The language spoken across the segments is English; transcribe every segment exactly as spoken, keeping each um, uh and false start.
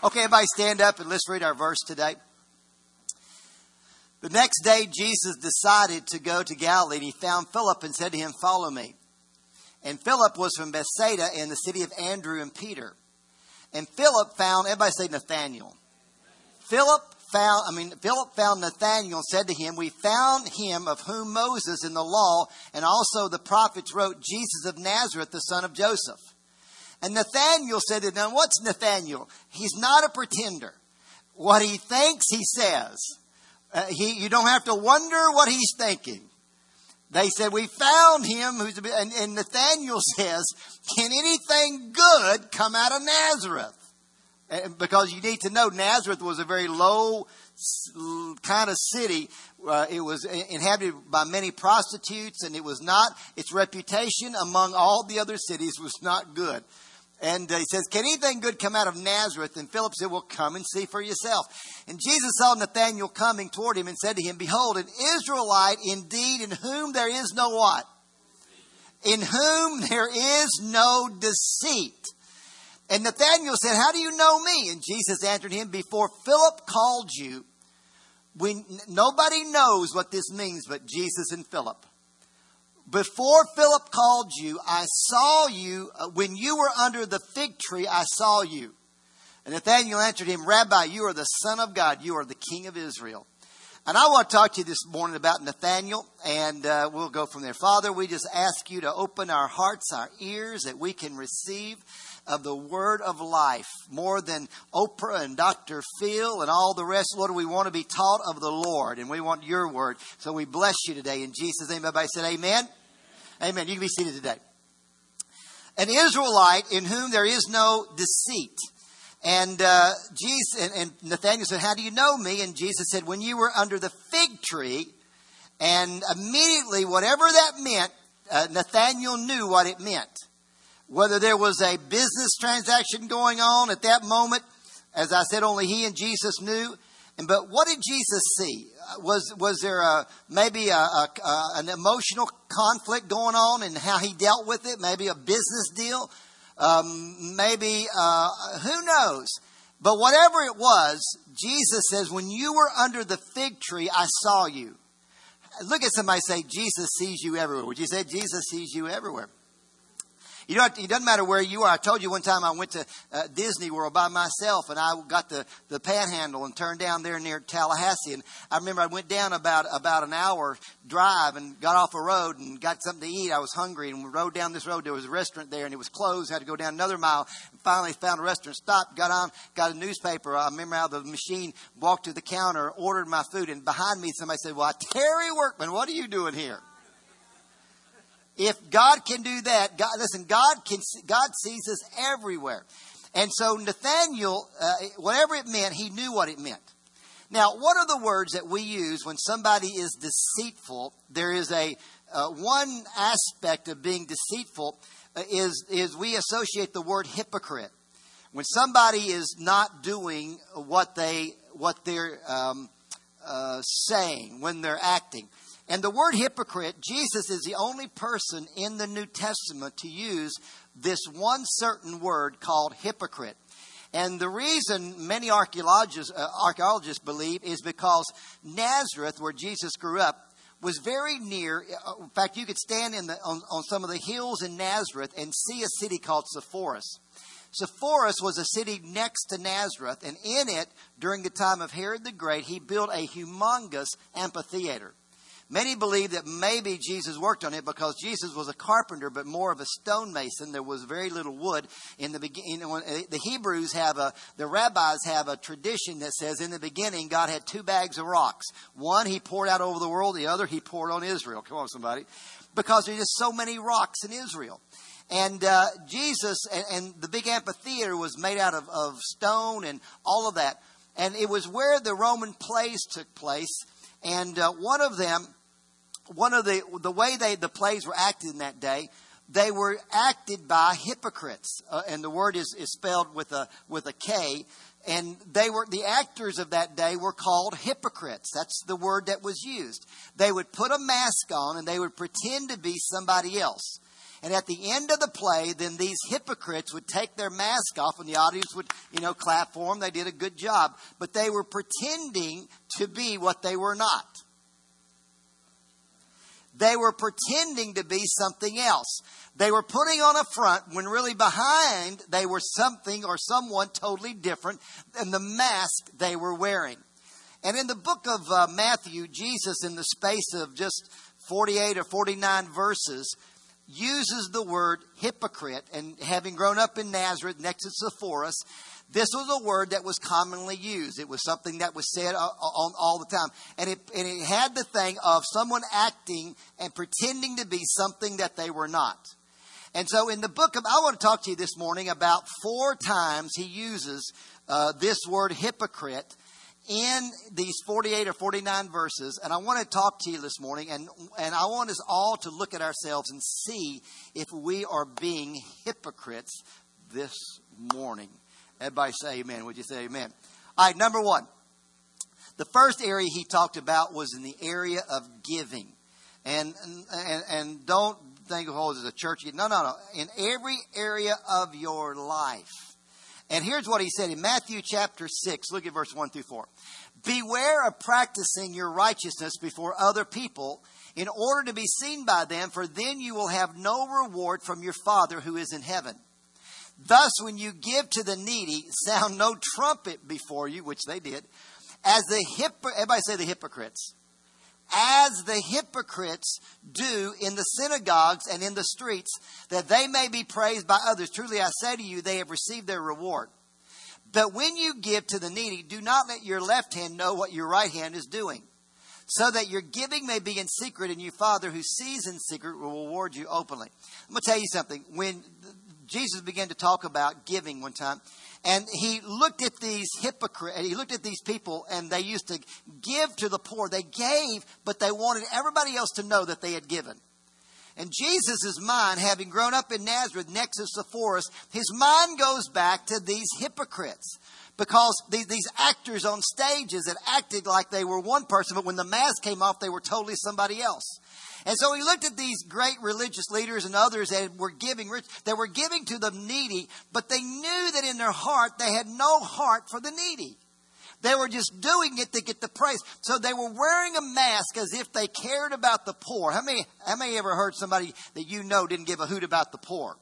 Okay, everybody stand up and let's read our verse today. The next day, Jesus decided to go to Galilee, and he found Philip and said to him, "Follow me." And Philip was from Bethsaida in the city of Andrew and Peter. And Philip found, everybody say Nathanael. Philip found, I mean, Philip found Nathanael and said to him, "We found him of whom Moses in the law and also the prophets wrote, Jesus of Nazareth, the son of Joseph." And Nathanael said to them, "What's Nathanael? He's not a pretender. What he thinks, he says." Uh, he, you don't have to wonder what he's thinking. They said, "We found him." Who's a, and, and Nathanael says, "Can anything good come out of Nazareth?" And because you need to know, Nazareth was a very low kind of city. Uh, it was inhabited by many prostitutes, and it was not, its reputation among all the other cities was not good. And uh, he says, "Can anything good come out of Nazareth?" And Philip said, "Well, come and see for yourself." And Jesus saw Nathanael coming toward him and said to him, "Behold, an Israelite indeed, in whom there is no what? In whom there is no deceit." And Nathanael said, "How do you know me?" And Jesus answered him, "Before Philip called you," when nobody knows what this means but Jesus and Philip. "Before Philip called you, I saw you. Uh, when you were under the fig tree, I saw you." And Nathanael answered him, "Rabbi, you are the Son of God. You are the King of Israel." And I want to talk to you this morning about Nathanael, and uh, we'll go from there. Father, we just ask you to open our hearts, our ears, that we can receive of the word of life more than Oprah and Doctor Phil and all the rest. Lord, we want to be taught of the Lord, and we want your word. So we bless you today in Jesus' name. Everybody said amen. Amen. You can be seated today. An Israelite in whom there is no deceit. And uh, Jesus and, and Nathanael said, "How do you know me?" And Jesus said, "When you were under the fig tree." And immediately, whatever that meant, uh, Nathanael knew what it meant. Whether there was a business transaction going on at that moment, as I said, only he and Jesus knew. And but what did Jesus see? Was was there a, maybe a, a, a, an emotional conflict going on and how he dealt with it? Maybe a business deal? Um, maybe, uh, who knows? But whatever it was, Jesus says, "When you were under the fig tree, I saw you." Look at somebody, say, "Jesus sees you everywhere." Would you say Jesus sees you everywhere? You know, it doesn't matter where you are. I told you one time I went to uh, Disney World by myself, and I got the, the Panhandle and turned down there near Tallahassee. And I remember I went down about about an hour drive and got off a road and got something to eat. I was hungry, and we rode down this road. There was a restaurant there, and it was closed. I had to go down another mile. And finally found a restaurant, stopped, got on, got a newspaper. I remember how the machine, walked to the counter, ordered my food, and behind me somebody said, "Well, Terry Workman, what are you doing here?" If God can do that, God, listen, God can. God sees us everywhere. And so Nathanael, uh, whatever it meant, he knew what it meant. Now, what are the words that we use when somebody is deceitful? There is a uh, one aspect of being deceitful uh, is, is we associate the word hypocrite. When somebody is not doing what, they, what they're um, uh, saying, when they're acting. And the word hypocrite, Jesus is the only person in the New Testament to use this one certain word called hypocrite. And the reason many archaeologists, uh, archaeologists believe is because Nazareth, where Jesus grew up, was very near. In fact, you could stand in the, on, on some of the hills in Nazareth and see a city called Sepphoris. Sepphoris was a city next to Nazareth, and in it, during the time of Herod the Great, he built a humongous amphitheater. Many believe that maybe Jesus worked on it because Jesus was a carpenter, but more of a stonemason. There was very little wood in the beginning. The Hebrews have a, the rabbis have a tradition that says in the beginning, God had two bags of rocks. One he poured out over the world. The other he poured on Israel. Come on, somebody. Because there's just so many rocks in Israel. And uh, Jesus and, and the big amphitheater was made out of, of stone and all of that. And it was where the Roman plays took place. And uh, one of them, one of the the way they the plays were acted in that day, they were acted by hypocrites, uh, and the word is, is spelled with a with a K. And they were the actors of that day were called hypocrites. That's the word that was used. They would put a mask on and they would pretend to be somebody else. And at the end of the play, then these hypocrites would take their mask off and the audience would, you know, clap for them. They did a good job. But they were pretending to be what they were not. They were pretending to be something else. They were putting on a front when really behind they were something or someone totally different than the mask they were wearing. And in the book of uh, Matthew, Jesus, in the space of just forty-eight or forty-nine verses, uses the word hypocrite. And having grown up in Nazareth next to Sepphoris, this was a word that was commonly used. It was something that was said all, all the time. And it, and it had the thing of someone acting and pretending to be something that they were not. And so in the book of, I want to talk to you this morning about four times he uses uh, this word hypocrite in these forty-eight or forty-nine verses. And I want to talk to you this morning. And, and I want us all to look at ourselves and see if we are being hypocrites this morning. Everybody say amen. Would you say amen? All right, number one. The first area he talked about was in the area of giving. And and, and don't think, oh, this is a church. No, no, no. In every area of your life. And here's what he said in Matthew chapter six. Look at verse one through four. Beware of practicing your righteousness before other people in order to be seen by them, for then you will have no reward from your Father who is in heaven. Thus, when you give to the needy, sound no trumpet before you, which they did, as the hypo- everybody say the hypocrites, as the hypocrites do in the synagogues and in the streets, that they may be praised by others. Truly, I say to you, they have received their reward. But when you give to the needy, do not let your left hand know what your right hand is doing, so that your giving may be in secret, and your Father who sees in secret will reward you openly. I'm going to tell you something. When Jesus began to talk about giving one time, and he looked at these hypocrites, he looked at these people, and they used to give to the poor. They gave, but they wanted everybody else to know that they had given. And Jesus' mind, having grown up in Nazareth next to Sepphoris, his mind goes back to these hypocrites. Because these, these actors on stages that acted like they were one person, but when the mask came off, they were totally somebody else. And so he looked at these great religious leaders and others that were giving rich, that were giving to the needy, but they knew that in their heart they had no heart for the needy. They were just doing it to get the praise. So they were wearing a mask as if they cared about the poor. How many, how many ever heard somebody that you know didn't give a hoot about the poor?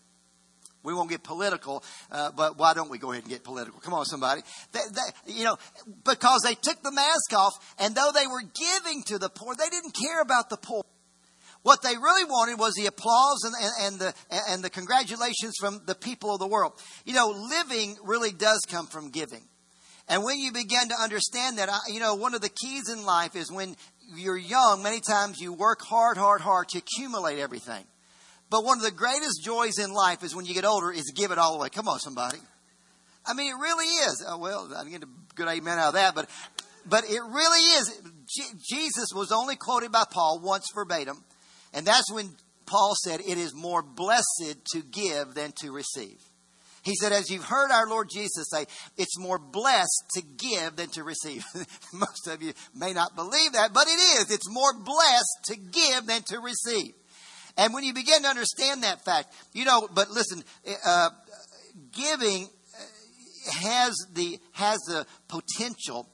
We won't get political, uh, but why don't we go ahead and get political? Come on, somebody. They, they, you know, because they took the mask off, and though they were giving to the poor, they didn't care about the poor. What they really wanted was the applause and, and, and the and the congratulations from the people of the world. You know, living really does come from giving. And when you begin to understand that, you know, one of the keys in life is when you're young, many times you work hard, hard, hard to accumulate everything. But one of the greatest joys in life is when you get older is to give it all away. Come on, somebody. I mean, it really is. Oh, well, I didn't get a good amen out of that, but but it really is. G- Jesus was only quoted by Paul once verbatim. And that's when Paul said, it is more blessed to give than to receive. He said, as you've heard our Lord Jesus say, it's more blessed to give than to receive. Most of you may not believe that, but it is. It's more blessed to give than to receive. And when you begin to understand that fact, you know, but listen, uh, giving has the, has the potential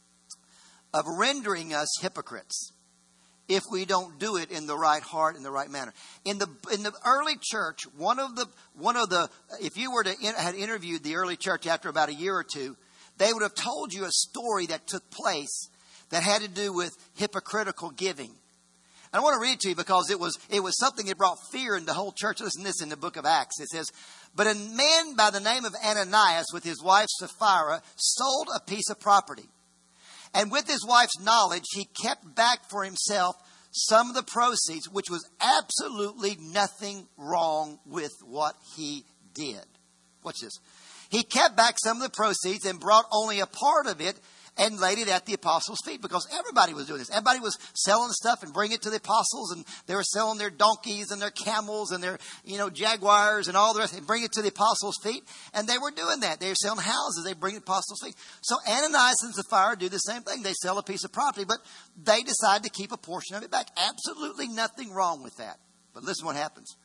of rendering us hypocrites if we don't do it in the right heart, in the right manner. In the in the early church, one of the one of the if you were to in, had interviewed the early church after about a year or two, they would have told you a story that took place that had to do with hypocritical giving. And I want to read it to you because it was it was something that brought fear in the whole church. Listen to this in the book of Acts. It says, "But a man by the name of Ananias with his wife Sapphira sold a piece of property. And with his wife's knowledge, he kept back for himself some of the proceeds, which was absolutely nothing wrong with what he did." Watch this. He kept back some of the proceeds and brought only a part of it and laid it at the apostles' feet, because everybody was doing this. Everybody was selling stuff and bringing it to the apostles, and they were selling their donkeys and their camels and their, you know, jaguars and all the rest, and bring it to the apostles' feet. And they were doing that. They were selling houses. They bring it to the apostles' feet. So Ananias and Sapphira do the same thing. They sell a piece of property, but they decide to keep a portion of it back. Absolutely nothing wrong with that. But listen what happens.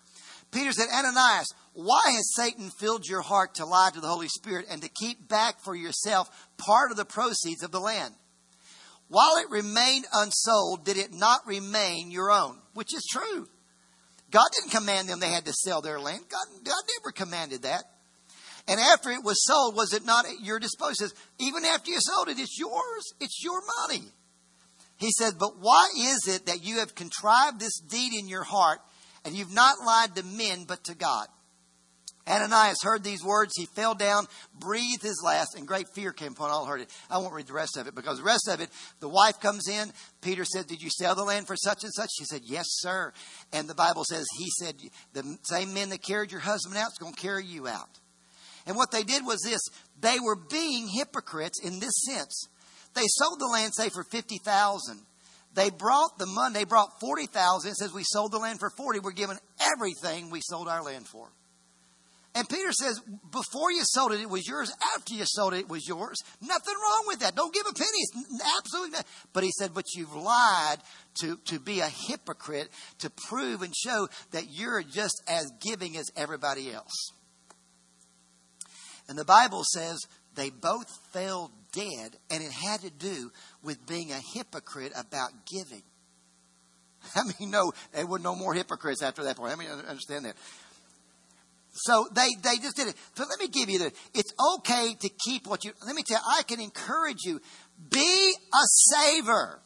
Peter said, Ananias, why has Satan filled your heart to lie to the Holy Spirit and to keep back for yourself part of the proceeds of the land? While it remained unsold, did it not remain your own? Which is true. God didn't command them they had to sell their land. God, God never commanded that. And after it was sold, was it not at your disposal? He says, even after you sold it, it's yours. It's your money. He said, but why is it that you have contrived this deed in your heart, and you've not lied to men, but to God? Ananias heard these words. He fell down, breathed his last, and great fear came upon all who heard it. I won't read the rest of it, because the rest of it, the wife comes in. Peter said, did you sell the land for such and such? She said, yes, sir. And the Bible says, he said, the same men that carried your husband out is going to carry you out. And what they did was this. They were being hypocrites in this sense. They sold the land, say, for fifty thousand dollars. They brought the money. They brought forty thousand dollars. It says we sold the land for forty dollars. We're given everything we sold our land for. And Peter says, before you sold it, it was yours. After you sold it, it was yours. Nothing wrong with that. Don't give a penny. It's absolutely not. But he said, but you've lied to, to be a hypocrite, to prove and show that you're just as giving as everybody else. And the Bible says they both fell dead, and it had to do with being a hypocrite about giving. I mean, no, there were no more hypocrites after that point. I mean, understand that. So they, they just did it. So let me give you the, it's okay to keep what you, let me tell you, I can encourage you, be a saver.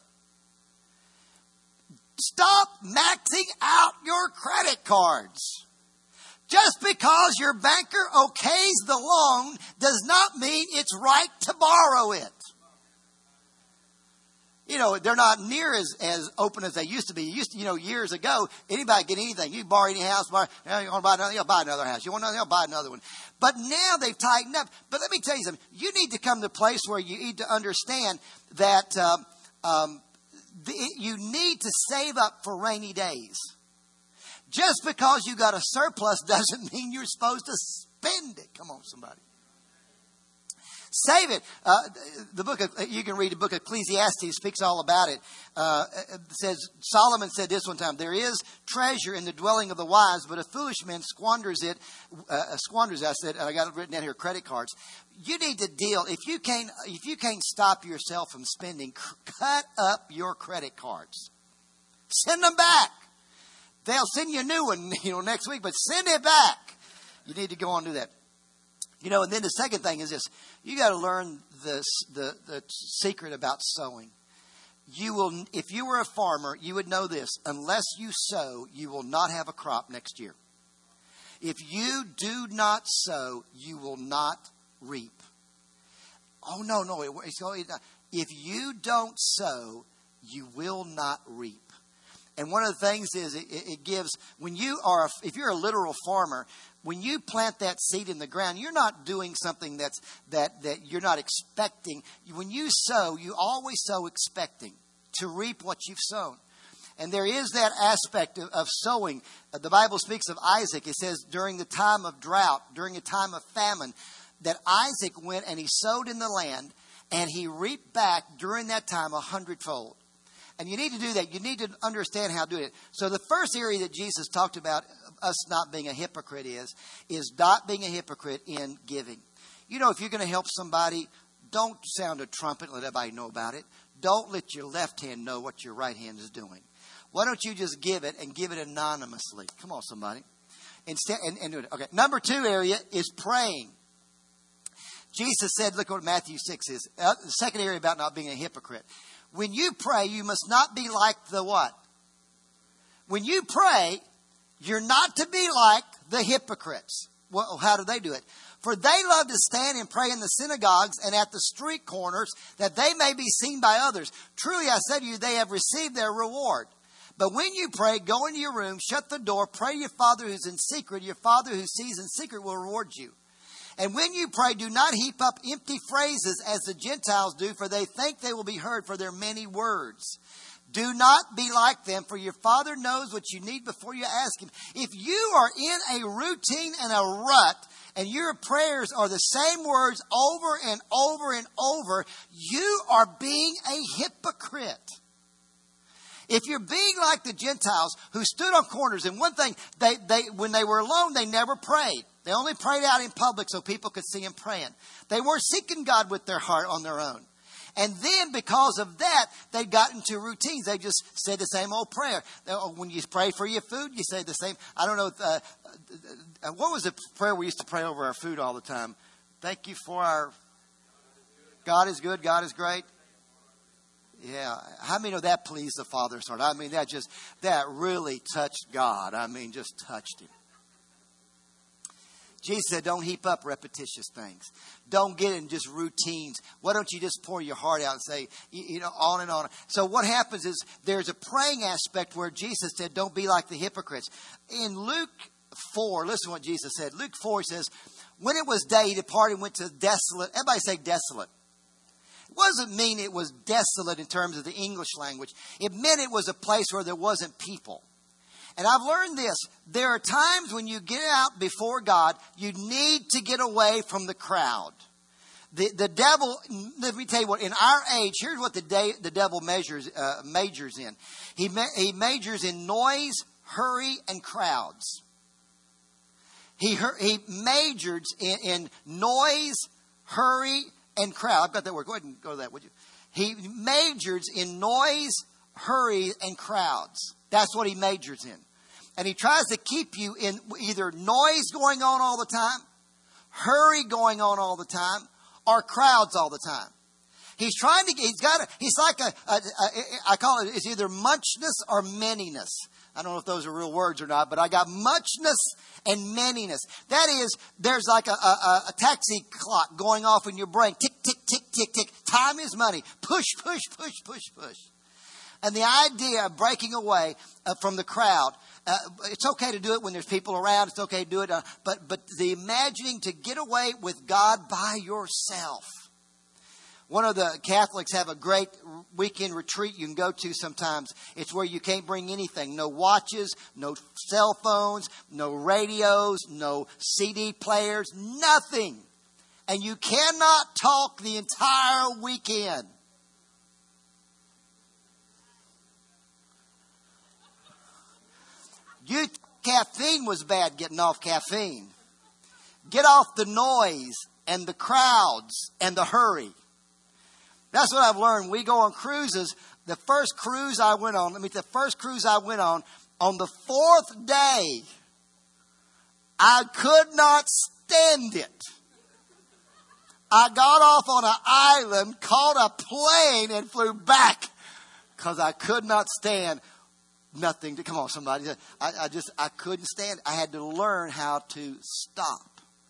Stop maxing out your credit cards. Just because your banker okays the loan does not mean it's right to borrow it. You know, they're not near as, as open as they used to be. Used to, you know, years ago, anybody get anything. You borrow any house, borrow, you, know, you want to buy another, you'll buy another house. You want another, you'll buy another one. But now they've tightened up. But let me tell you something. You need to come to a place where you need to understand that um, um, the, you need to save up for rainy days. Just because you got a surplus doesn't mean you're supposed to spend it. Come on, somebody. Save it. Uh, the book of, you can read the book of Ecclesiastes, speaks all about it. Uh, it says, Solomon said this one time, there is treasure in the dwelling of the wise, but a foolish man squanders it, uh, squanders, I said, and I got it written down here, credit cards. You need to deal, if you can't, if you can't stop yourself from spending, cut up your credit cards. Send them back. They'll send you a new one, you know, next week, but send it back. You need to go on and do that. You know, and then the second thing is this. You got to learn this, the, the secret about sowing. You will, if you were a farmer, you would know this. Unless you sow, you will not have a crop next year. If you do not sow, you will not reap. Oh, no, no. It, it's, if you don't sow, you will not reap. And one of the things is it, it gives, when you are, a, if you're a literal farmer, when you plant that seed in the ground, you're not doing something that's, that, that you're not expecting. When you sow, you always sow expecting to reap what you've sown. And there is that aspect of, of sowing. The Bible speaks of Isaac. It says during the time of drought, during a time of famine, that Isaac went and he sowed in the land and he reaped back during that time a hundredfold. And you need to do that. You need to understand how to do it. So the first area that Jesus talked about us not being a hypocrite is, is not being a hypocrite in giving. You know, if you're going to help somebody, don't sound a trumpet and let everybody know about it. Don't let your left hand know what your right hand is doing. Why don't you just give it and give it anonymously? Come on, somebody. Instead, and, and do it. Okay. Number two area is praying. Jesus said, look what Matthew six is. Uh, the second area about not being a hypocrite. When you pray, you must not be like the what? When you pray, you're not to be like the hypocrites. Well, how do they do it? For they love to stand and pray in the synagogues and at the street corners, that they may be seen by others. Truly, I say to you, they have received their reward. But when you pray, go into your room, shut the door, pray to your Father who's in secret. Your Father who sees in secret will reward you. And when you pray, do not heap up empty phrases as the Gentiles do, for they think they will be heard for their many words. Do not be like them, for your Father knows what you need before you ask Him. If you are in a routine and a rut, and your prayers are the same words over and over and over, you are being a hypocrite. If you're being like the Gentiles who stood on corners, and one thing, they, they when they were alone, they never prayed. They only prayed out in public so people could see them praying. They weren't seeking God with their heart on their own. And then because of that, they got into routines. They just said the same old prayer. When you pray for your food, you say the same. I don't know. Uh, uh, what was the prayer we used to pray over our food all the time? Thank you for our... God is good. God is great. Yeah. How many know that pleased the Father's heart? I mean, that just, that really touched God. I mean, just touched Him. Jesus said, don't heap up repetitious things. Don't get in just routines. Why don't you just pour your heart out and say, you, you know, on and on. So what happens is there's a praying aspect where Jesus said, don't be like the hypocrites. In Luke four, listen to what Jesus said. Luke four says, when it was day, he departed and went to desolate. Everybody say desolate. It doesn't mean it was desolate in terms of the English language. It meant it was a place where there wasn't people. And I've learned this. There are times when you get out before God, you need to get away from the crowd. The the devil, let me tell you what, in our age, here's what the day, the devil measures uh, majors in. He ma- he majors in noise, hurry, and crowds. He he majors in, in noise, hurry, and crowd. I've got that word. Go ahead and go to that, would you? He majors in noise, hurry, and crowds. That's what he majors in. And he tries to keep you in either noise going on all the time, hurry going on all the time, or crowds all the time. He's trying to, he's got a, he's like a, a, a I call it, it's either muchness or manyness. I don't know if those are real words or not, but I got muchness and manyness. That is, there's like a, a, a taxi clock going off in your brain. Tick, tick, tick, tick, tick. Time is money. Push, push, push, push, push. And the idea of breaking away uh, from the crowd, uh, it's okay to do it when there's people around. It's okay to do it. Uh, but, but the imagining to get away with God by yourself. One of the Catholics have a great weekend retreat you can go to sometimes. It's where you can't bring anything. No watches, no cell phones, no radios, no C D players, nothing. And you cannot talk the entire weekend. You caffeine was bad, getting off caffeine. Get off the noise and the crowds and the hurry. That's what I've learned. We go on cruises. The first cruise I went on, I mean, the first cruise I went on, on the fourth day, I could not stand it. I got off on an island, caught a plane, and flew back because I could not stand nothing. To, come on, somebody. I, I just, I couldn't stand it. I had to learn how to stop.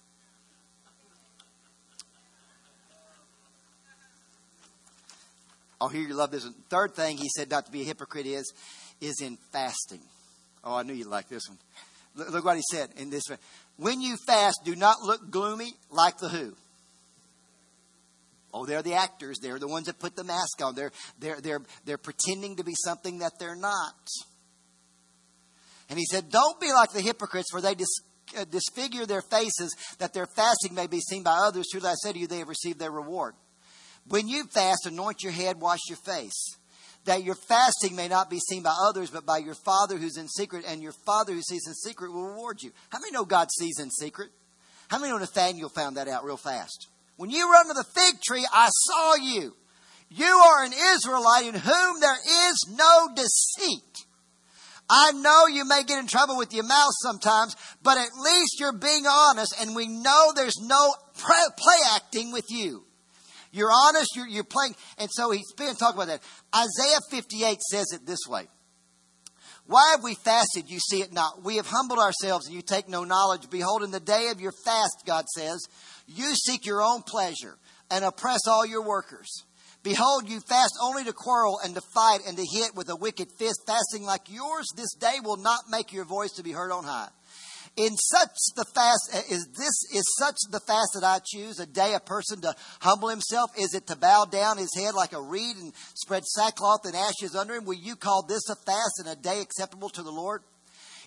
Oh, here you love this one. Third thing he said not to be a hypocrite is, is in fasting. Oh, I knew you'd like this one. Look, look what he said in this. When you fast, do not look gloomy like the who. Oh, they're the actors. They're the ones that put the mask on. They're, they're, they're, they're pretending to be something that they're not. And he said, don't be like the hypocrites, for they dis, uh, disfigure their faces, that their fasting may be seen by others. Truly I say to you, they have received their reward. When you fast, anoint your head, wash your face, that your fasting may not be seen by others, but by your Father who's in secret, and your Father who sees in secret will reward you. How many know God sees in secret? How many know Nathaniel found that out real fast? When you run to the fig tree, I saw you. You are an Israelite in whom there is no deceit. I know you may get in trouble with your mouth sometimes, but at least you're being honest, and we know there's no play acting with you. You're honest, you're, you're playing. And so he's been talking about that. Isaiah fifty-eight says it this way. Why have we fasted? You see it not. We have humbled ourselves and you take no knowledge. Behold, in the day of your fast, God says, you seek your own pleasure and oppress all your workers. Behold, you fast only to quarrel and to fight and to hit with a wicked fist. Fasting like yours this day will not make your voice to be heard on high. In such the fast, is this is such the fast that I choose, a day a person to humble himself? Is it to bow down his head like a reed and spread sackcloth and ashes under him? Will you call this a fast and a day acceptable to the Lord?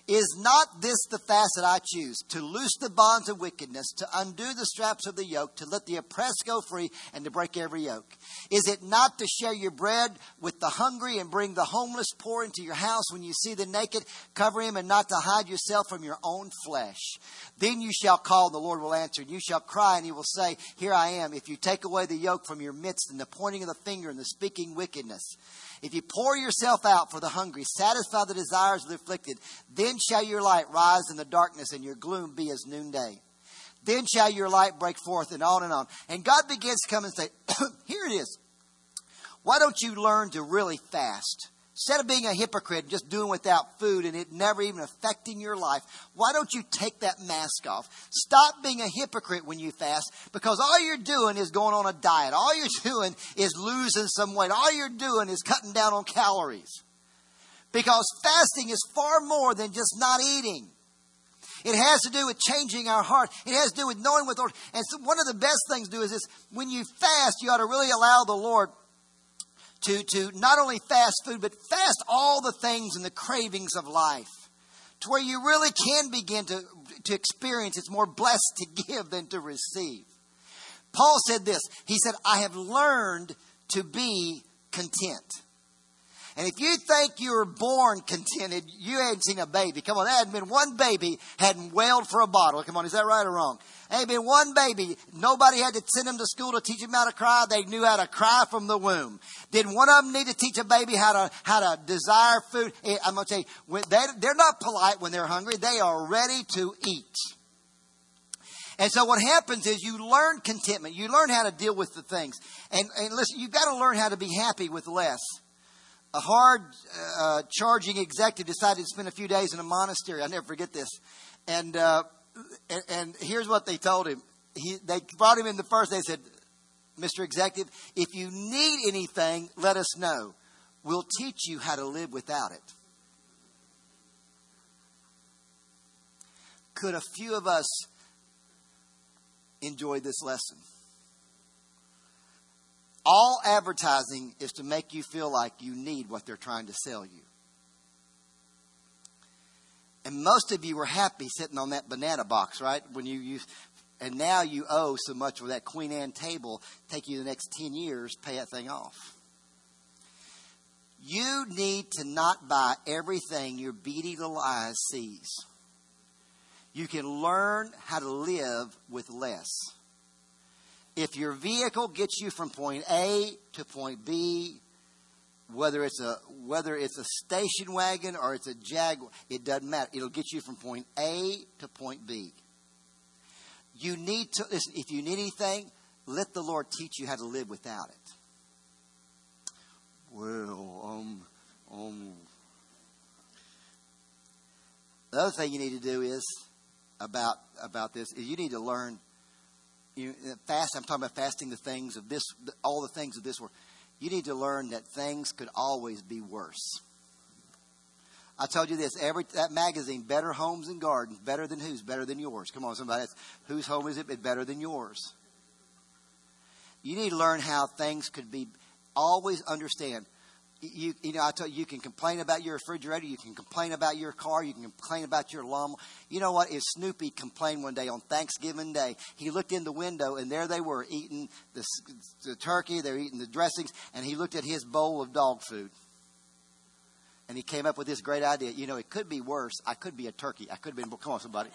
Is not this the fast that I choose? To loose the bonds of wickedness, to undo the straps of the yoke, to let the oppressed go free, and to break every yoke? Is it not to share your bread with the hungry and bring the homeless poor into your house? When you see the naked, cover him, and not to hide yourself from your own flesh? Then you shall call, and the Lord will answer. And you shall cry, and he will say, here I am. If you take away the yoke from your midst, and the pointing of the finger, and the speaking wickedness, if you pour yourself out for the hungry, satisfy the desires of the afflicted, then shall your light rise in the darkness, and your gloom be as noonday. Then shall your light break forth, and on and on. And God begins to come and say, here it is. Why don't you learn to really fast? Instead of being a hypocrite, just doing without food and it never even affecting your life, why don't you take that mask off? Stop being a hypocrite when you fast, because all you're doing is going on a diet. All you're doing is losing some weight. All you're doing is cutting down on calories. Because fasting is far more than just not eating. It has to do with changing our heart. It has to do with knowing what the Lord. And so one of the best things to do is this: when you fast, you ought to really allow the Lord To, to not only fast food, but fast all the things and the cravings of life, to where you really can begin to, to experience it's more blessed to give than to receive. Paul said this. He said, I have learned to be content. And if you think you were born contented, you hadn't seen a baby. Come on, there hadn't been one baby hadn't wailed for a bottle. Come on, is that right or wrong? There ain't been one baby. Nobody had to send them to school to teach them how to cry. They knew how to cry from the womb. Did one of them need to teach a baby how to how to desire food? I'm going to tell you, when they, they're not polite when they're hungry. They are ready to eat. And so what happens is you learn contentment. You learn how to deal with the things. And, and listen, you've got to learn how to be happy with less. A hard uh, charging executive decided to spend a few days in a monastery. I'll never forget this. And uh, and, and here's what they told him. He, they brought him in the first day. They said, Mister Executive, if you need anything, let us know. We'll teach you how to live without it. Could a few of us enjoy this lesson? All advertising is to make you feel like you need what they're trying to sell you. And most of you were happy sitting on that banana box, right? When you used, and now you owe so much for that Queen Anne table. Take you the next ten years, pay that thing off. You need to not buy everything your beady little eyes sees. You can learn how to live with less. If your vehicle gets you from point A to point B, whether it's a whether it's a station wagon or it's a Jaguar, it doesn't matter. It'll get you from point A to point B. You need to listen. If you need anything, let the Lord teach you how to live without it. Well, um, um. The other thing you need to do is about about this is you need to learn. You fast. I'm talking about fasting the things of this, all the things of this world. You need to learn that things could always be worse. I told you this. Every that magazine, Better Homes and Gardens, better than whose? Better than yours. Come on, somebody. That's, whose home is it? It's better than yours. You need to learn how things could be. Always understand. You, you know, I tell you, you can complain about your refrigerator. You can complain about your car. You can complain about your lawnmower. You know what? If Snoopy complained one day on Thanksgiving Day, he looked in the window and there they were eating the, the turkey. They were eating the dressings. And he looked at his bowl of dog food. And he came up with this great idea. You know, it could be worse. I could be a turkey. I could have been, come on, somebody.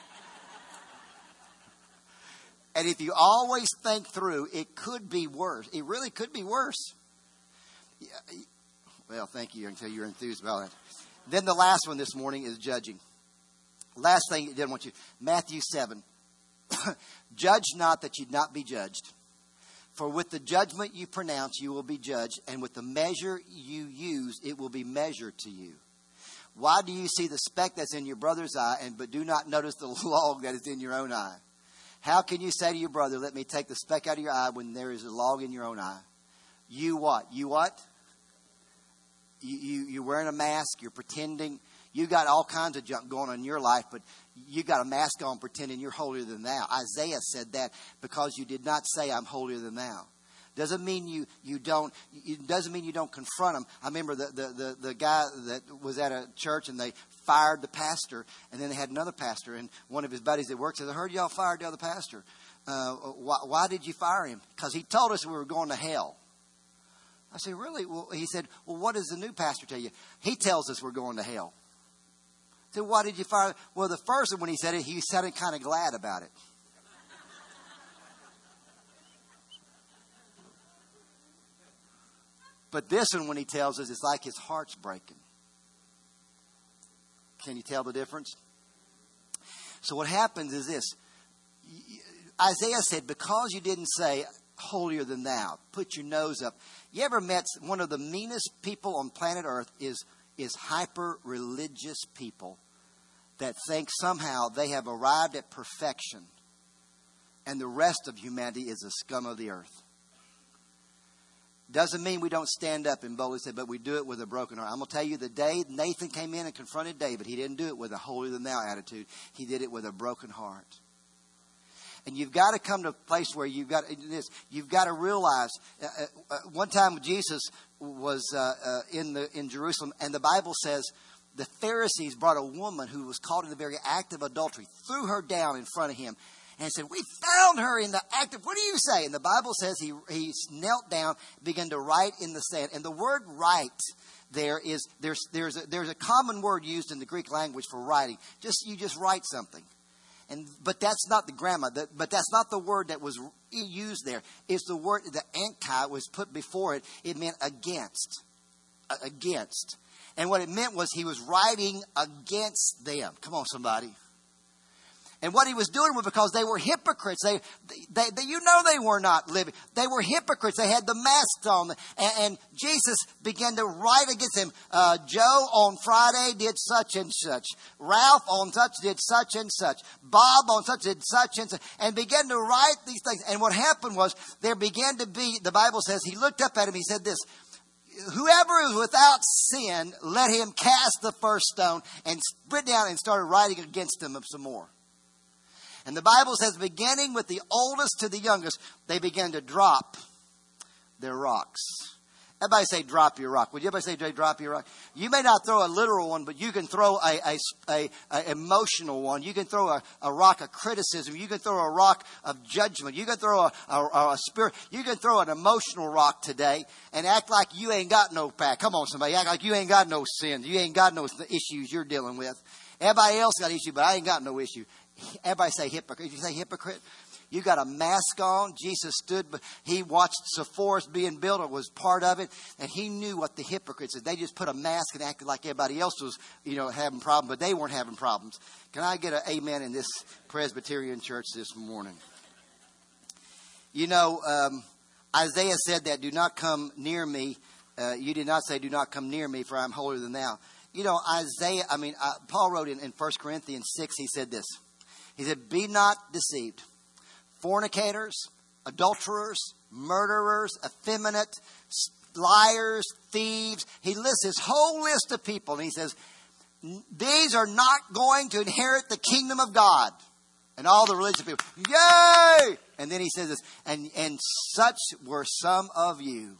And if you always think through, it could be worse. It really could be worse. Yeah. Well, thank you until you're enthused about it. Then the last one this morning is judging. Last thing I didn't want you. Matthew seven. Judge not that you not be judged. For with the judgment you pronounce, you will be judged. And with the measure you use, it will be measured to you. Why do you see the speck that's in your brother's eye, and but do not notice the log that is in your own eye? How can you say to your brother, let me take the speck out of your eye, when there is a log in your own eye? You what? You what? You, you, you're wearing a mask. You're pretending. You got all kinds of junk going on in your life, but you got a mask on pretending you're holier than thou. Isaiah said that because you did not say, I'm holier than thou. Doesn't mean you, you don't, it doesn't mean you don't confront them. I remember the, the, the, the guy that was at a church and they fired the pastor, and then they had another pastor, and one of his buddies that worked said, I heard y'all fired the other pastor. Uh, why, why did you fire him? Because he told us we were going to hell. I said, really? Well, he said, well, what does the new pastor tell you? He tells us we're going to hell. I said, why did you fire him? Well, the first one, when he said it, he sounded kind of glad about it. But this one, when he tells us, it's like his heart's breaking. Can you tell the difference? So what happens is this. Isaiah said, because you didn't say holier than thou, put your nose up. You ever met one of the meanest people on planet Earth is, is hyper-religious people that think somehow they have arrived at perfection and the rest of humanity is the scum of the earth. Doesn't mean we don't stand up and boldly say, but we do it with a broken heart. I'm going to tell you, the day Nathan came in and confronted David, he didn't do it with a holier than thou attitude. He did it with a broken heart. And you've got to come to a place where you've got this. You've got to realize. Uh, uh, one time Jesus was uh, uh, in the in Jerusalem, and the Bible says the Pharisees brought a woman who was caught in the very act of adultery, threw her down in front of him, and said, "We found her in the act of." What do you say? And the Bible says he he knelt down, began to write in the sand, and the word "write" there is there's there's a, there's a common word used in the Greek language for writing. Just you just write something. And, but that's not the grammar. That, but that's not the word that was used there. It's the word, the anti was put before it. It meant against. Uh, against. And what it meant was he was writing against them. Come on, somebody. And what he was doing was because they were hypocrites. They, they, they, you know they were not living. They were hypocrites. They had the masks on. And, and Jesus began to write against them. Uh, Joe on Friday did such and such. Ralph on such did such and such. Bob on such did such and such. And began to write these things. And what happened was there began to be, the Bible says, he looked up at him. He said this, "Whoever is without sin, let him cast the first stone," and spit down and started writing against them some more. And the Bible says, beginning with the oldest to the youngest, they began to drop their rocks. Everybody say, drop your rock. Would you everybody say, drop your rock? You may not throw a literal one, but you can throw a, a, a, a emotional one. You can throw a, a rock of criticism. You can throw a rock of judgment. You can throw a, a, a spirit. You can throw an emotional rock today and act like you ain't got no pack. Come on, somebody. Act like you ain't got no sins. You ain't got no issues you're dealing with. Everybody else got issues, but I ain't got no issue. Everybody say hypocrite. Did you say hypocrite? You got a mask on. Jesus stood, but he watched Sepphoris being built, or was part of it, and he knew what the hypocrites did. They just put a mask and acted like everybody else was, you know, having problems, but they weren't having problems. Can I get an amen in this Presbyterian church this morning? You know, um, Isaiah said that, "Do not come near me." Uh, you did not say, "Do not come near me, for I am holier than thou." You know, Isaiah, I mean, uh, Paul wrote in, in First Corinthians six, he said this. He said, "Be not deceived. Fornicators, adulterers, murderers, effeminate, liars, thieves." He lists his whole list of people. And he says, these are not going to inherit the kingdom of God. And all the religious people, yay! And then he says this, and, and such were some of you.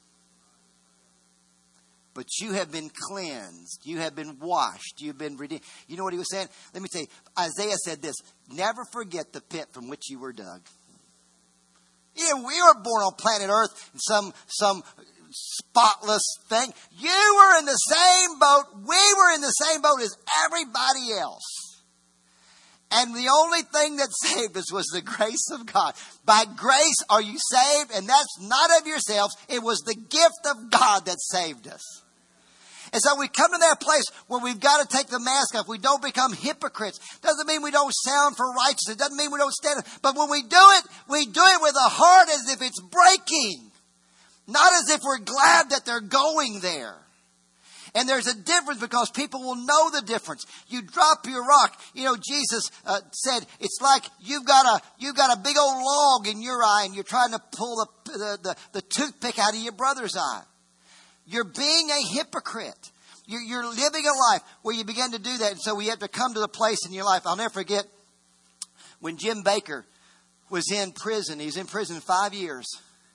But you have been cleansed. You have been washed. You've been redeemed. You know what he was saying? Let me tell you. Isaiah said this. Never forget the pit from which you were dug. Yeah, we were born on planet Earth in some, some spotless thing. You were in the same boat. We were in the same boat as everybody else. And the only thing that saved us was the grace of God. By grace are you saved, and that's not of yourselves. It was the gift of God that saved us. And so we come to that place where we've got to take the mask off. We don't become hypocrites. Doesn't mean we don't sound for righteousness. Doesn't mean we don't stand up. But when we do it, we do it with a heart as if it's breaking. Not as if we're glad that they're going there. And there's a difference because people will know the difference. You drop your rock. You know, Jesus uh, said it's like you've got a you've got a big old log in your eye and you're trying to pull the the, the, the toothpick out of your brother's eye. You're being a hypocrite. You're, you're living a life where you begin to do that. And so we have to come to the place in your life. I'll never forget when Jim Baker was in prison. He was in prison five years.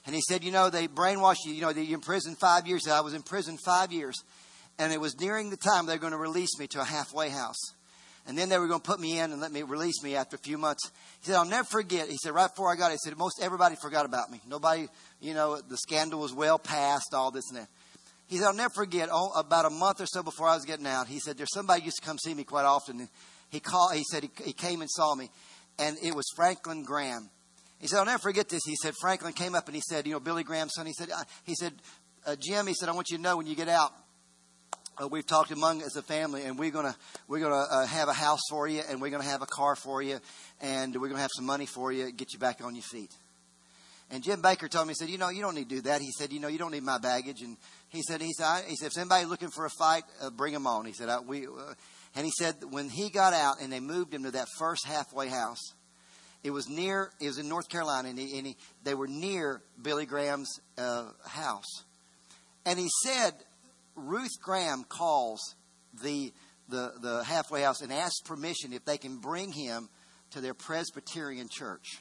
And he said, you know, they brainwashed you. You know, you're in prison five years. I was in prison five years. And it was nearing the time they were going to release me to a halfway house. And then they were going to put me in and let me release me after a few months. He said, I'll never forget. He said, right before I got it, he said, most everybody forgot about me. Nobody, you know, the scandal was well past, all this and that. He said, I'll never forget, oh, about a month or so before I was getting out, he said, there's somebody who used to come see me quite often. And he called, he said, he, he came and saw me. And it was Franklin Graham. He said, I'll never forget this. He said, Franklin came up and he said, you know, Billy Graham's son. He said, uh, he said, uh, Jim, he said, I want you to know when you get out, uh, we've talked among as a family, and we're gonna we're gonna uh, have a house for you, and we're gonna have a car for you, and we're gonna have some money for you, get you back on your feet. And Jim Baker told me, he said, you know, you don't need to do that. He said, you know, you don't need my baggage. And he said, he said, I, he said, if somebody's looking for a fight, uh, bring them on. He said, I, we, uh, and he said, when he got out and they moved him to that first halfway house. It was near, it was in North Carolina, and, he, and he, they were near Billy Graham's uh, house. And he said, Ruth Graham calls the, the, the halfway house and asks permission if they can bring him to their Presbyterian church.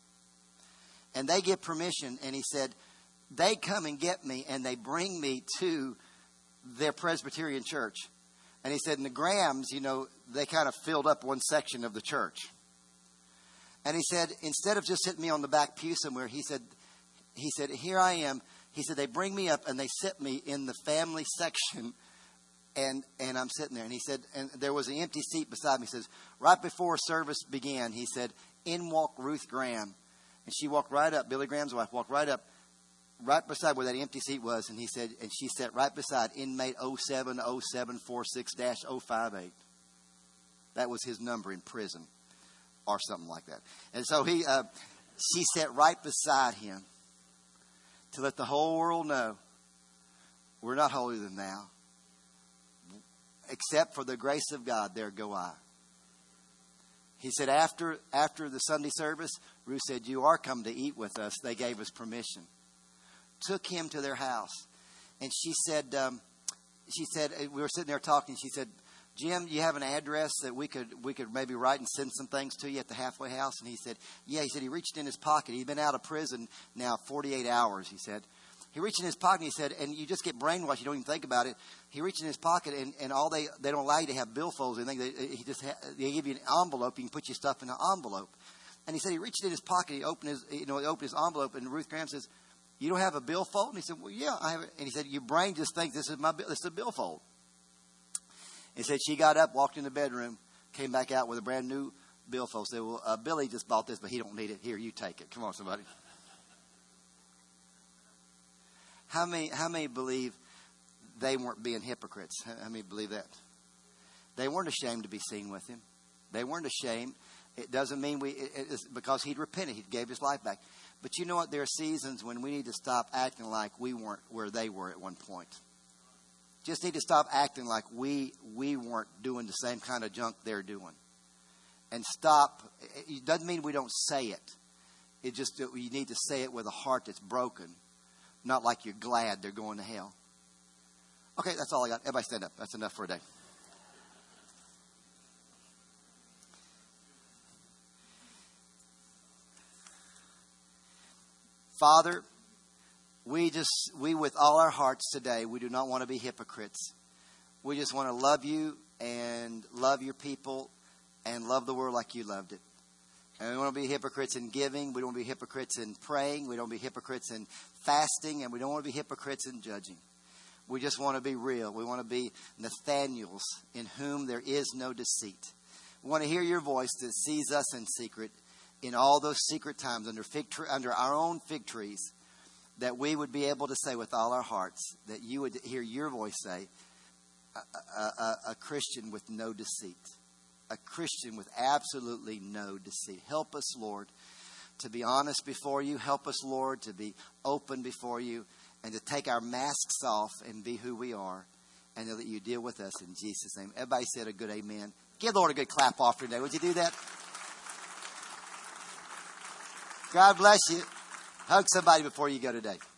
And they get permission, and he said, they come and get me, and they bring me to their Presbyterian church. And he said, and the Grahams, you know, they kind of filled up one section of the church. And he said, instead of just sitting me on the back pew somewhere, he said, he said, here I am. He said, they bring me up and they sit me in the family section, and, and I'm sitting there. And he said, and there was an empty seat beside me. He says, right before service began, he said, in walked Ruth Graham. And she walked right up, Billy Graham's wife, walked right up, right beside where that empty seat was. And he said, and she sat right beside inmate oh seven oh seven four six dash oh five eight. That was his number in prison. Or something like that. And so he, uh, she sat right beside him to let the whole world know we're not holier than thou. Except for the grace of God, there go I. He said after after the Sunday service, Ruth said, you are come to eat with us. They gave us permission. Took him to their house. And she said, um, she said, we were sitting there talking. She said, Jim, you have an address that we could we could maybe write and send some things to you at the halfway house? And he said, yeah. He said he reached in his pocket. He'd been out of prison now forty-eight hours, he said. He reached in his pocket, and he said, and you just get brainwashed. You don't even think about it. He reached in his pocket, and, and all they they don't allow you to have billfolds or anything. They, he just ha- they give you an envelope. You can put your stuff in an envelope. And he said he reached in his pocket. He opened his you know he opened his envelope, and Ruth Graham says, you don't have a billfold? And he said, well, yeah, I have it. And he said, your brain just thinks this is my this is a billfold. He said she got up, walked in the bedroom, came back out with a brand new billfold. Said, well, uh, Billy just bought this, but he don't need it. Here, you take it. Come on, somebody. How many, how many believe they weren't being hypocrites? How many believe that? They weren't ashamed to be seen with him. They weren't ashamed. It doesn't mean we, it, it's because he'd repented. He gave his life back. But you know what? There are seasons when we need to stop acting like we weren't where they were at one point. Just need to stop acting like we we weren't doing the same kind of junk they're doing. And stop. It doesn't mean we don't say it. It just you need to say it with a heart that's broken. Not like you're glad they're going to hell. Okay, that's all I got. Everybody stand up. That's enough for a day. Father, we just, we with all our hearts today, we do not want to be hypocrites. We just want to love you and love your people and love the world like you loved it. And we want to be hypocrites in giving. We don't want to be hypocrites in praying. We don't want to be hypocrites in fasting. And we don't want to be hypocrites in judging. We just want to be real. We want to be Nathaniels in whom there is no deceit. We want to hear your voice that sees us in secret in all those secret times under fig tree, under our own fig trees, that we would be able to say with all our hearts, that you would hear your voice say, a, a, a Christian with no deceit. A Christian with absolutely no deceit. Help us, Lord, to be honest before you. Help us, Lord, to be open before you and to take our masks off and be who we are and to let you deal with us in Jesus' name. Everybody said a good amen. Give the Lord a good clap offering today. Would you do that? God bless you. Hug somebody before you go today.